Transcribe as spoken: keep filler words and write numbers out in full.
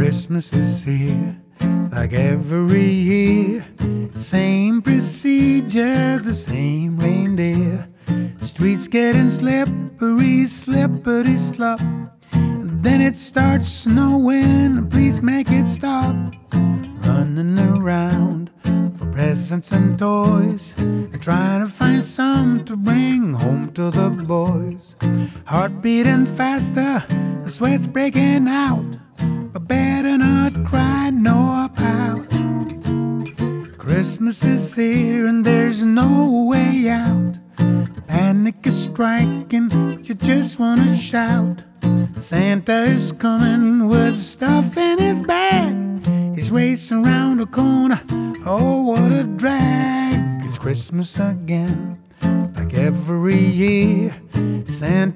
Christmas is here, like every year. Same procedure, the same reindeer. Streets getting slippery, slippery slop. And then it starts snowing, please make it stop. Running around for presents and toys, and trying to find some to bring home to the boys. Heart beating faster, the sweat's breaking out, but better not cry nor pout. Christmas is here and there's no way out. Panic is striking, you just wanna shout. Santa is coming with stuff in his bag. He's racing around the corner, oh what a drag. It's Christmas again, like every year. Santa